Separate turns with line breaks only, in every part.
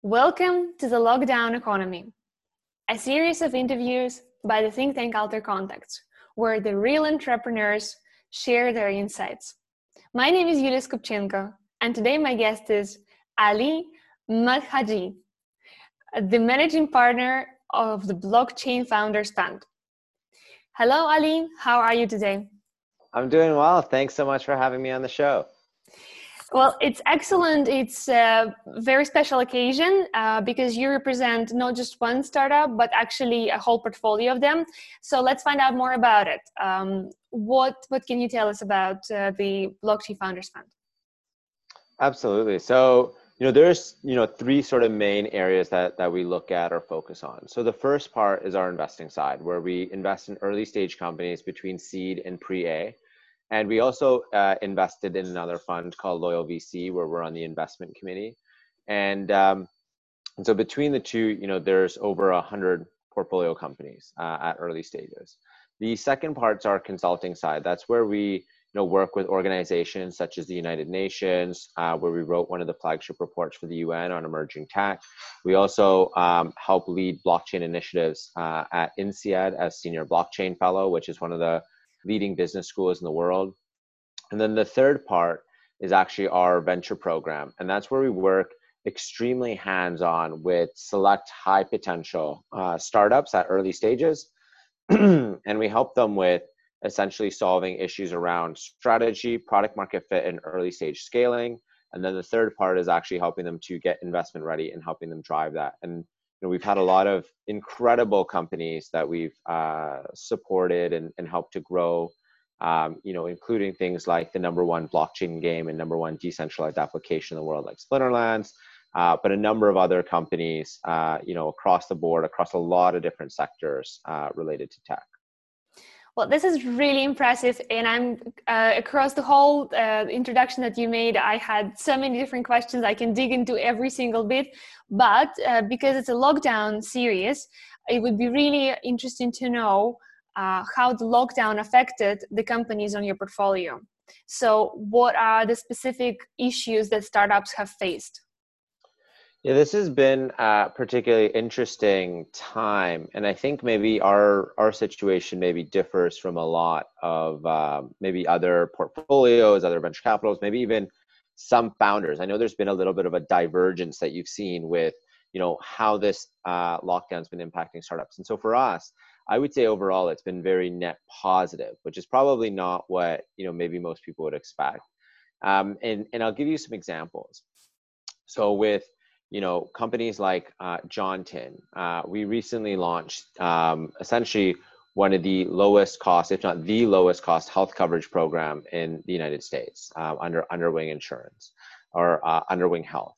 Welcome to the Lockdown Economy, a series of interviews by the think tank Alter Contacts, where the real entrepreneurs share their insights. My name is Yulia Skupchenko, and today my guest is Ali Madhaji, the managing partner of the Blockchain Founders Fund. Hello, Ali. How are you today?
I'm doing well. Thanks so much for having me on the show.
Well, it's excellent. It's a very special occasion because you represent not just one startup, but actually a whole portfolio of them. So let's find out more about it. What can you tell us about the Blockchain Founders Fund?
Absolutely. So, there's, three sort of main areas that we look at or focus on. So the first part is our investing side, where we invest in early stage companies between seed and pre-A. And we also invested in another fund called Loyal VC, where we're on the investment committee. And so between the two, there's over 100 portfolio companies at early stages. The second part's our consulting side. That's where we work with organizations such as the United Nations, where we wrote one of the flagship reports for the UN on emerging tech. We also help lead blockchain initiatives at INSEAD as Senior Blockchain Fellow, which is one of the leading business schools in the world. And then the third part is actually our venture program. And that's where we work extremely hands-on with select high potential startups at early stages. And we help them with essentially solving issues around strategy, product market fit, and early stage scaling. And then the third part is actually helping them to get investment ready and helping them drive that. And we've had a lot of incredible companies that we've supported and helped to grow, including things like the #1 blockchain game and #1 decentralized application in the world, like Splinterlands, but a number of other companies, across the board, across a lot of different sectors related to tech.
Well, this is really impressive, and I'm across the whole introduction that you made, I had so many different questions. I can dig into every single bit, but because it's a lockdown series, it would be really interesting to know how the lockdown affected the companies on your portfolio. So what are the specific issues that startups have faced?
Yeah, this has been a particularly interesting time, and I think maybe our situation maybe differs from a lot of maybe other portfolios, other venture capitals, maybe even some founders. I know there's been a little bit of a divergence that you've seen with how this lockdown's been impacting startups. And so for us, I would say overall it's been very net positive, which is probably not what maybe most people would expect. And I'll give you some examples. So with companies like Jontin, we recently launched essentially one of the lowest cost, if not the lowest cost, health coverage program in the United States under Underwing Insurance or Underwing Health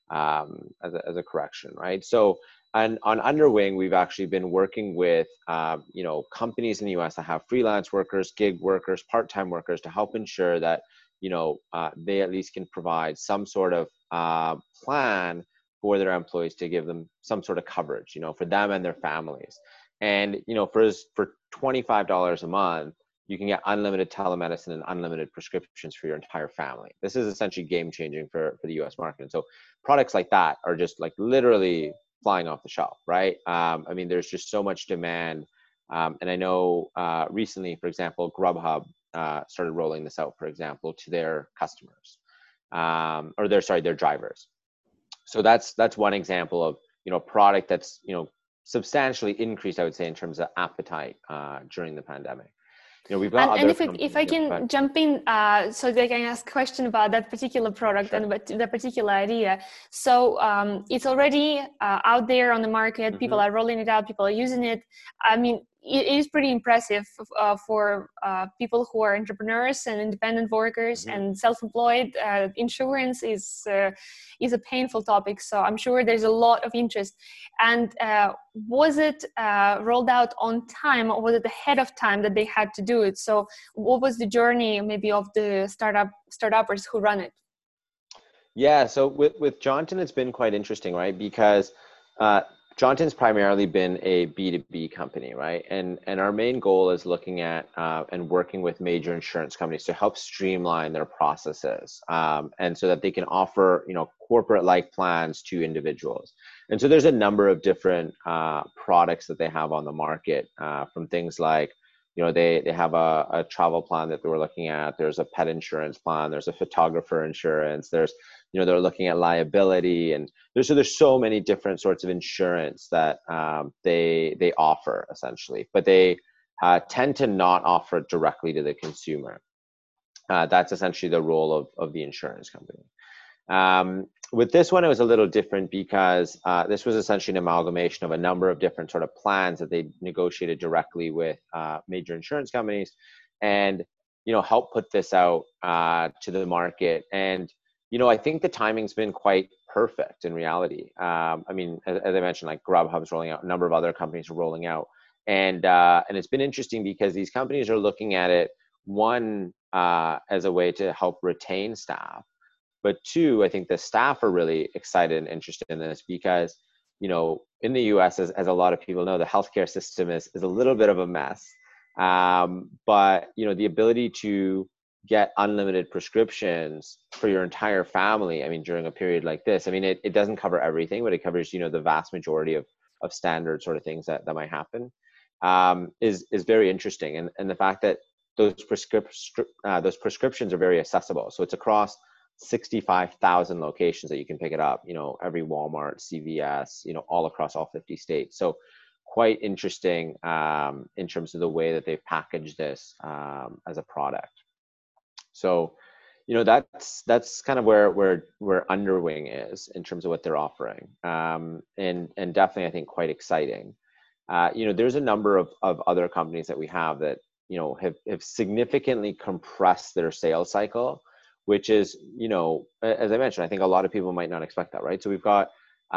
as a correction, right? So on Underwing, we've actually been working with companies in the US that have freelance workers, gig workers, part-time workers to help ensure that they at least can provide some sort of plan for their employees to give them some sort of coverage, for them and their families. And, for $25 a month, you can get unlimited telemedicine and unlimited prescriptions for your entire family. This is essentially game changing for the US market. And so products like that are just like literally flying off the shelf, right? There's just so much demand. And I know recently, for example, Grubhub started rolling this out, for example, to their customers, or their drivers. So that's one example of a product that's substantially increased, I would say, in terms of appetite during the pandemic. We've got
and if I can jump in, so they can ask a question about that particular product. Sure. And that particular idea. So it's already out there on the market. Mm-hmm. People are rolling it out. People are using it. It is pretty impressive for people who are entrepreneurs and independent workers. Mm-hmm. And self-employed. Insurance is a painful topic, so I'm sure there's a lot of interest. And was it rolled out on time, or was it ahead of time that they had to do it? So what was the journey maybe of the startuppers who run it?
Yeah, so with Jontin, it's been quite interesting, right? Because Jonathan's primarily been a B2B company, right? And our main goal is looking at and working with major insurance companies to help streamline their processes, and so that they can offer, corporate-like plans to individuals. And so there's a number of different products that they have on the market, from things like, they have a travel plan that they were looking at. There's a pet insurance plan. There's a photographer insurance. There's, they're looking at liability, and there's so many different sorts of insurance that they offer essentially, but they tend to not offer it directly to the consumer. That's essentially the role of the insurance company. With this one, it was a little different because this was essentially an amalgamation of a number of different sort of plans that they negotiated directly with major insurance companies, and help put this out to the market. And I think the timing's been quite perfect in reality. I mean, as I mentioned, like Grubhub's rolling out, a number of other companies are rolling out, and it's been interesting because these companies are looking at it, one, as a way to help retain staff. But two, I think the staff are really excited and interested in this because, in the US, as a lot of people know, the healthcare system is a little bit of a mess. But, the ability to get unlimited prescriptions for your entire family, I mean, during a period like this, I mean, it doesn't cover everything, but it covers, the vast majority of standard sort of things that might happen, is very interesting. And the fact that those prescriptions are very accessible. So it's across 65,000 locations that you can pick it up, every Walmart, CVS, all across all 50 states. So quite interesting in terms of the way that they've packaged this as a product. So, that's kind of where Underwing is in terms of what they're offering. And definitely, I think, quite exciting. There's a number of other companies that we have that, have significantly compressed their sales cycle, which is, as I mentioned, I think a lot of people might not expect that, right? So we've got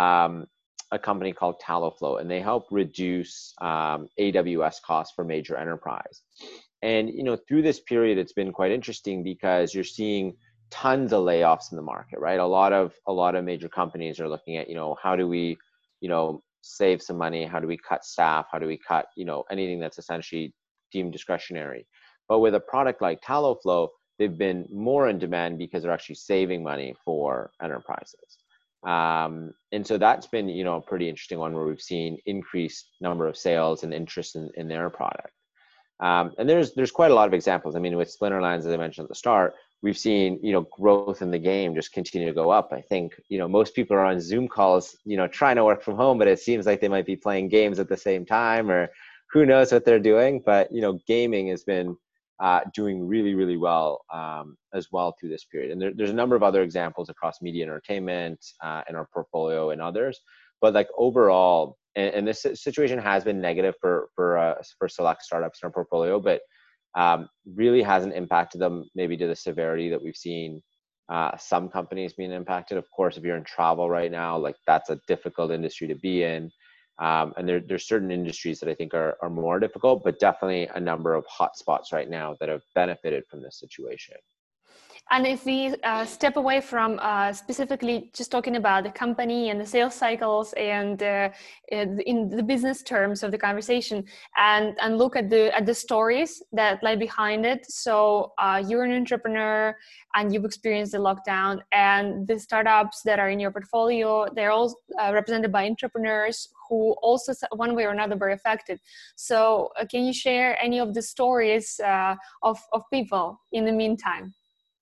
a company called Taloflow, and they help reduce AWS costs for major enterprise. And, through this period, it's been quite interesting because you're seeing tons of layoffs in the market, right? A lot of major companies are looking at, how do we, save some money? How do we cut staff? How do we cut, anything that's essentially deemed discretionary? But with a product like Taloflow, they've been more in demand because they're actually saving money for enterprises. And so that's been, a pretty interesting one where we've seen increased number of sales and interest in their product. And there's quite a lot of examples. I mean, with Splinterlands, as I mentioned at the start, we've seen, growth in the game just continue to go up. I think, most people are on Zoom calls, trying to work from home, but it seems like they might be playing games at the same time, or who knows what they're doing. But, gaming has been doing really, really well as well through this period. And there's a number of other examples across media and entertainment in our portfolio and others. But like overall, and this situation has been negative for select startups in our portfolio, but really hasn't impacted them maybe to the severity that we've seen some companies being impacted. Of course, if you're in travel right now, like that's a difficult industry to be in. And there's certain industries that I think are more difficult, but definitely a number of hotspots right now that have benefited from this situation.
And if we step away from specifically just talking about the company and the sales cycles and in the business terms of the conversation, and look at the stories that lie behind it. So you're an entrepreneur and you've experienced the lockdown, and the startups that are in your portfolio, they're all represented by entrepreneurs who also one way or another were affected. So can you share any of the stories of people in the meantime?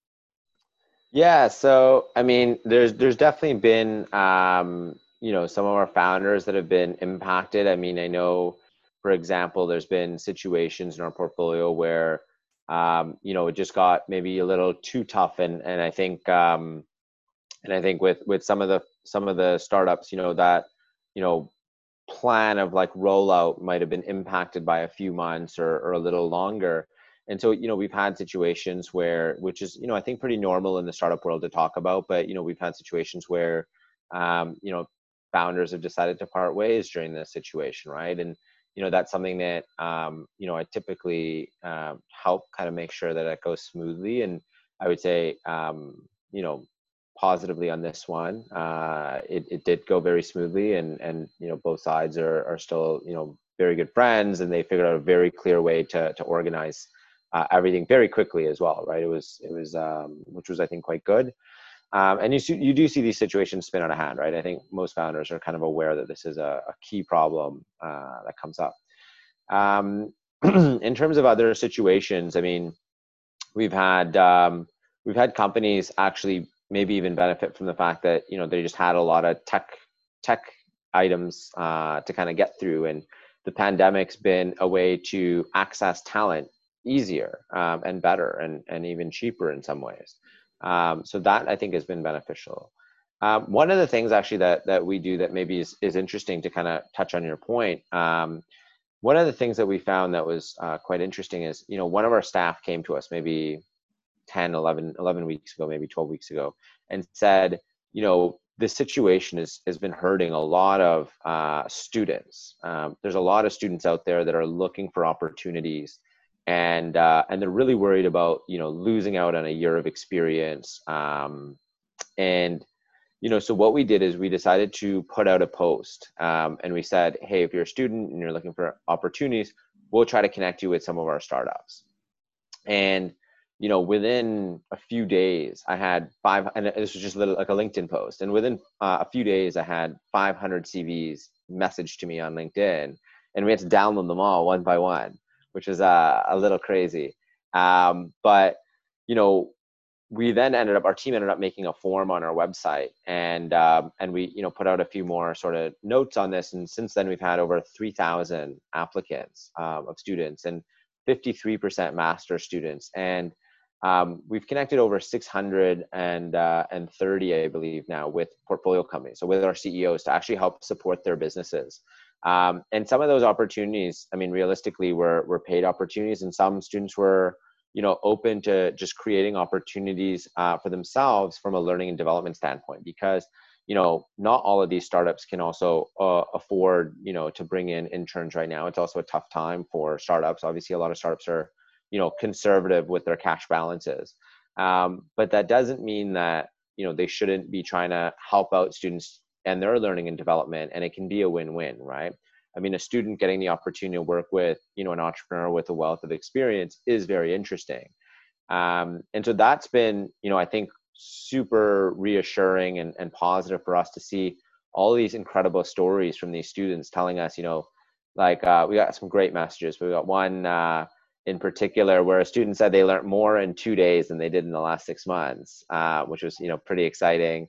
Yeah, so I mean, there's definitely been some of our founders that have been impacted. I mean, I know, for example, there's been situations in our portfolio where it just got maybe a little too tough, and I think with some of the startups, that plan of like rollout might have been impacted by a few months or a little longer. And so, we've had situations where, which is, I think pretty normal in the startup world to talk about, but, we've had situations where, founders have decided to part ways during this situation, right? And, that's something that, I typically help kind of make sure that it goes smoothly. And I would say, positively on this one. It did go very smoothly, and both sides are still very good friends, and they figured out a very clear way to organize everything very quickly as well, right? It was which was, I think, quite good. And you do see these situations spin out of hand, right? I think most founders are kind of aware that this is a key problem that comes up. In terms of other situations, I mean, we've had companies actually maybe even benefit from the fact that they just had a lot of tech items to kind of get through, and the pandemic's been a way to access talent easier and better and even cheaper in some ways. So that, I think, has been beneficial. One of the things actually that we do that maybe is interesting to kind of touch on your point. One of the things that we found that was quite interesting is, one of our staff came to us maybe 10, 11 weeks ago, maybe 12 weeks ago, and said, this situation has been hurting a lot of students. There's a lot of students out there that are looking for opportunities, and they're really worried about, losing out on a year of experience. And so what we did is we decided to put out a post, and we said, hey, if you're a student and you're looking for opportunities, we'll try to connect you with some of our startups. And within a few days, I had and this was just like a LinkedIn post, and within a few days, I had 500 CVs messaged to me on LinkedIn, and we had to download them all one by one, which was a little crazy. But we then our team ended up making a form on our website, and we put out a few more sort of notes on this, and since then we've had over 3,000 applicants of students, and 53% master students, and we've connected over 630, I believe now, with portfolio companies, so with our CEOs, to actually help support their businesses. And some of those opportunities, I mean, realistically, were paid opportunities, and some students were open to just creating opportunities for themselves from a learning and development standpoint, because not all of these startups can also afford to bring in interns right now. It's also a tough time for startups. Obviously, a lot of startups are conservative with their cash balances, but that doesn't mean that they shouldn't be trying to help out students and their learning and development, and it can be a win-win, right? I mean, a student getting the opportunity to work with an entrepreneur with a wealth of experience is very interesting, and so that's been I think super reassuring and positive for us to see all these incredible stories from these students telling us, like we got some great messages. We got one in particular where a student said they learned more in 2 days than they did in the last 6 months, which was pretty exciting.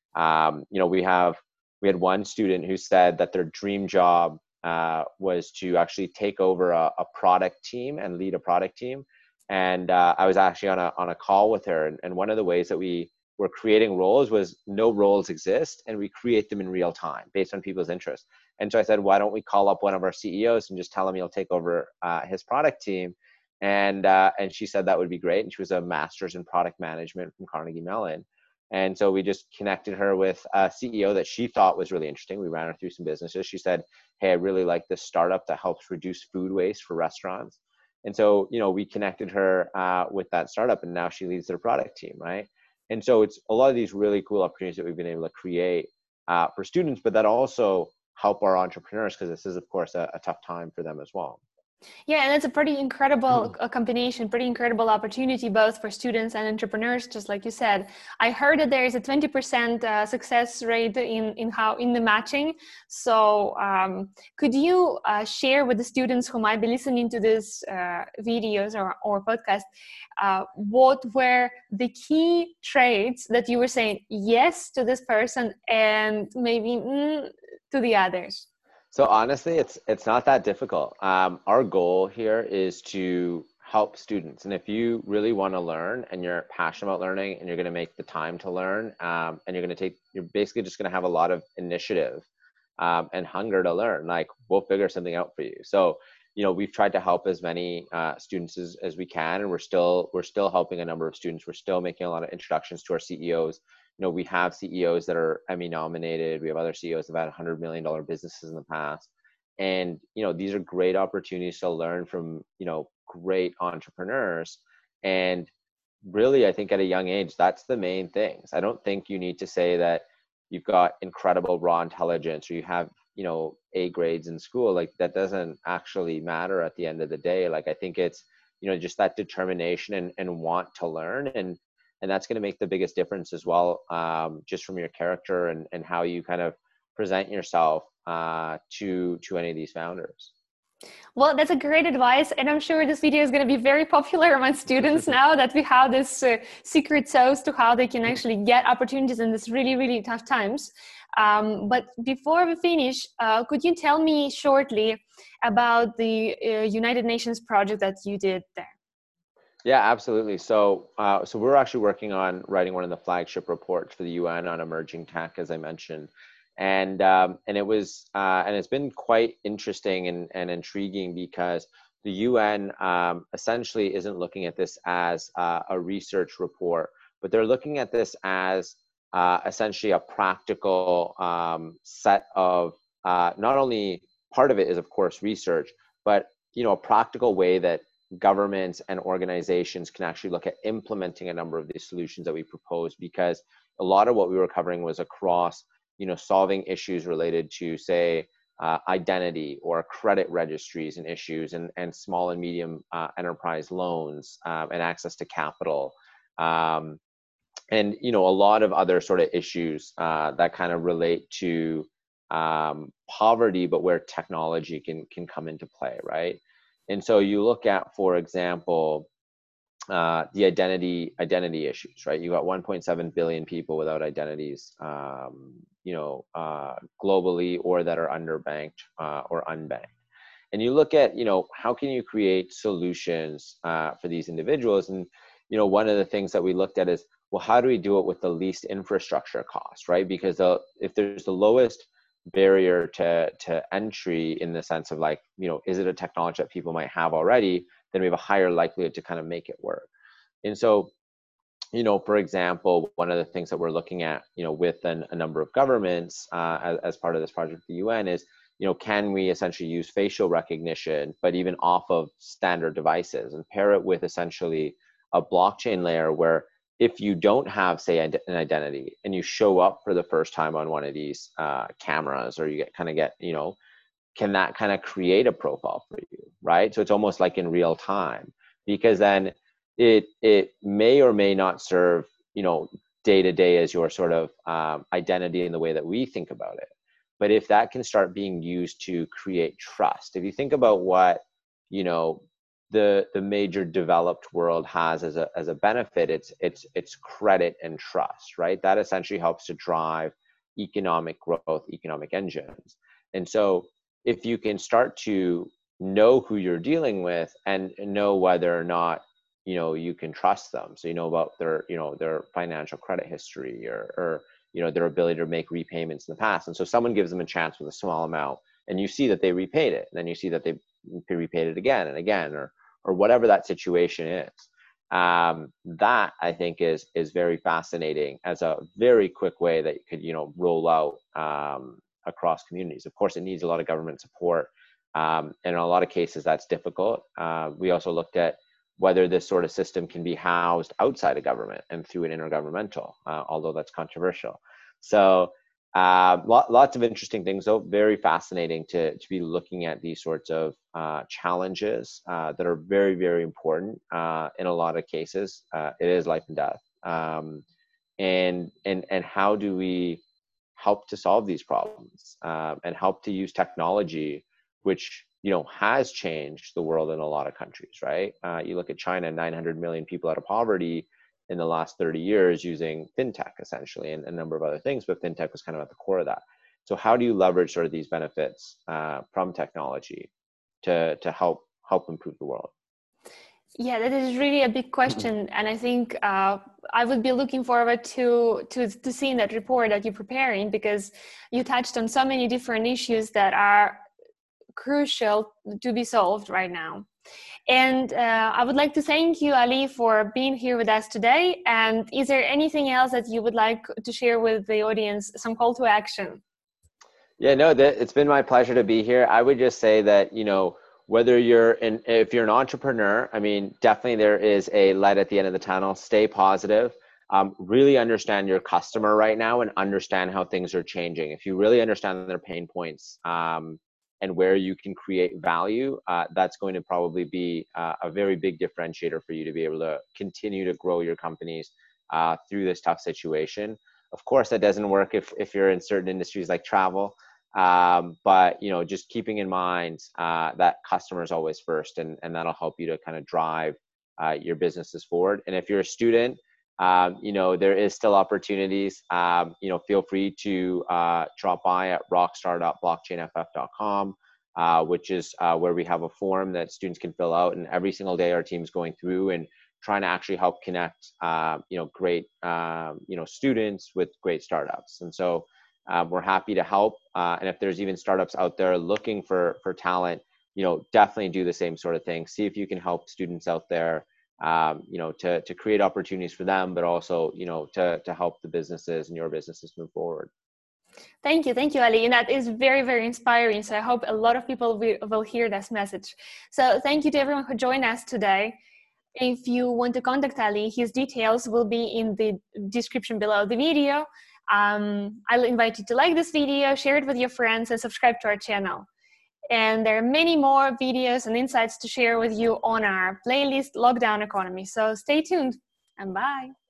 We had one student who said that their dream job was to actually take over a product team and lead a product team. And I was actually on a call with her, and one of the ways that we were creating roles was no roles exist, and we create them in real time based on people's interests. And so I said, why don't we call up one of our CEOs and just tell him he'll take over his product team? And she said that would be great. And she was a master's in product management from Carnegie Mellon. And so we just connected her with a CEO that she thought was really interesting. We ran her through some businesses. She said, hey, I really like this startup that helps reduce food waste for restaurants. And so, we connected her with that startup, and now she leads their product team, right? And so it's a lot of these really cool opportunities that we've been able to create for students, but that also help our entrepreneurs, because this is, of course, a tough time for them as well.
Yeah, and it's a pretty incredible combination, pretty incredible opportunity, both for students and entrepreneurs, just like you said. I heard that there is a 20% success rate in the matching. So could you share with the students who might be listening to these videos or podcast, what were the key traits that you were saying yes to this person and maybe to the others?
So honestly, it's not that difficult. Our goal here is to help students. And if you really want to learn and you're passionate about learning and you're going to make the time to learn, and you're basically just going to have a lot of initiative and hunger to learn, like we'll figure something out for you. So, we've tried to help as many students as we can, and we're still helping a number of students. We're still making a lot of introductions to our CEOs. We have CEOs that are Emmy nominated. We have other CEOs that have had $100 million businesses in the past. And, these are great opportunities to learn from, great entrepreneurs. And, really, I think at a young age, that's the main things. I don't think you need to say that you've got incredible raw intelligence or you have, you know, A grades in school. Like that doesn't actually matter at the end of the day. Like I think it's, you know, just that determination and want to learn, and that's going to make the biggest difference as well, just from your character and how you kind of present yourself to any of these founders.
Well, that's a great advice. And I'm sure this video is going to be very popular among students now that we have this secret sauce to how they can actually get opportunities in this really, really tough times. But before we finish, could you tell me shortly about the United Nations project that you did there?
Yeah, absolutely. So we're actually working on writing one of the flagship reports for the UN on emerging tech, as I mentioned. And it was and it's been quite interesting and intriguing because the UN essentially isn't looking at this as a research report, but they're looking at this as essentially a practical set of not only part of it is of course research, but you know, a practical way that governments and organizations can actually look at implementing a number of these solutions that we propose, because a lot of what we were covering was across, you know, solving issues related to, say, identity or credit registries and issues, and small and medium enterprise loans, and access to capital, and you know, a lot of other sort of issues that kind of relate to poverty, but where technology can come into play, right? And so you look at, for example, the identity issues, right? You got 1.7 billion people without identities, you know, globally, or that are underbanked or unbanked. And you look at, you know, how can you create solutions for these individuals? And, you know, one of the things that we looked at is, well, how do we do it with the least infrastructure cost, right? Because if there's the lowest barrier to entry, in the sense of like, you know, is it a technology that people might have already, then we have a higher likelihood to kind of make it work. And so, you know, for example, one of the things that we're looking at, you know, with a number of governments as part of this project, the UN, is, you know, can we essentially use facial recognition, but even off of standard devices, and pair it with essentially a blockchain layer where if you don't have, say, an identity and you show up for the first time on one of these cameras, or you get, you know, can that kind of create a profile for you, right? So it's almost like in real time, because then it may or may not serve, you know, day to day as your sort of identity in the way that we think about it. But if that can start being used to create trust, if you think about what, you know, the major developed world has as a benefit, it's credit and trust, right? That essentially helps to drive economic growth, economic engines. And so if you can start to know who you're dealing with and know whether or not, you know, you can trust them, so you know about their, you know, their financial credit history, or you know, their ability to make repayments in the past. And so someone gives them a chance with a small amount, and you see that they repaid it, and then you see that they repaid it again and again, or whatever that situation is. That I think is very fascinating as a very quick way that you could, you know, roll out across communities. Of course, it needs a lot of government support. And in a lot of cases, that's difficult. We also looked at whether this sort of system can be housed outside of government and through an intergovernmental, although that's controversial. So lots of interesting things, though. Very fascinating to be looking at these sorts of challenges that are very, very important in a lot of cases. It is life and death. And how do we help to solve these problems and help to use technology, which, you know, has changed the world in a lot of countries, right? You look at China, 900 million people out of poverty in the last 30 years using fintech, essentially, and a number of other things, but fintech was kind of at the core of that. So how do you leverage sort of these benefits from technology to help improve the world?
Yeah, that is really a big question, and I think I would be looking forward to seeing that report that you're preparing, because you touched on so many different issues that are crucial to be solved right now. And I would like to thank you, Ali, for being here with us today. And is there anything else that you would like to share with the audience, some call to action?
Yeah, no, it's been my pleasure to be here. I would just say that, you know, whether if you're an entrepreneur, I mean, definitely there is a light at the end of the tunnel. Stay positive. Really understand your customer right now and understand how things are changing. If you really understand their pain points and where you can create value, that's going to probably be a very big differentiator for you to be able to continue to grow your companies through this tough situation. Of course, that doesn't work if you're in certain industries like travel. But just keeping in mind that customer is always first, and that'll help you to kind of drive your businesses forward. And if you're a student, there is still opportunities. Feel free to drop by at rockstar.blockchainff.com, which is where we have a form that students can fill out, and every single day our team's going through and trying to actually help connect great students with great startups. And so we're happy to help. And if there's even startups out there looking for talent, definitely do the same sort of thing. See if you can help students out there, to create opportunities for them, but also, to help the businesses and your businesses move forward.
Thank you, Ali. And that is very, very inspiring. So I hope a lot of people will hear this message. So thank you to everyone who joined us today. If you want to contact Ali, his details will be in the description below the video. I'll invite you to like this video, share it with your friends, and subscribe to our channel. And there are many more videos and insights to share with you on our playlist, Lockdown Economy. So stay tuned and bye.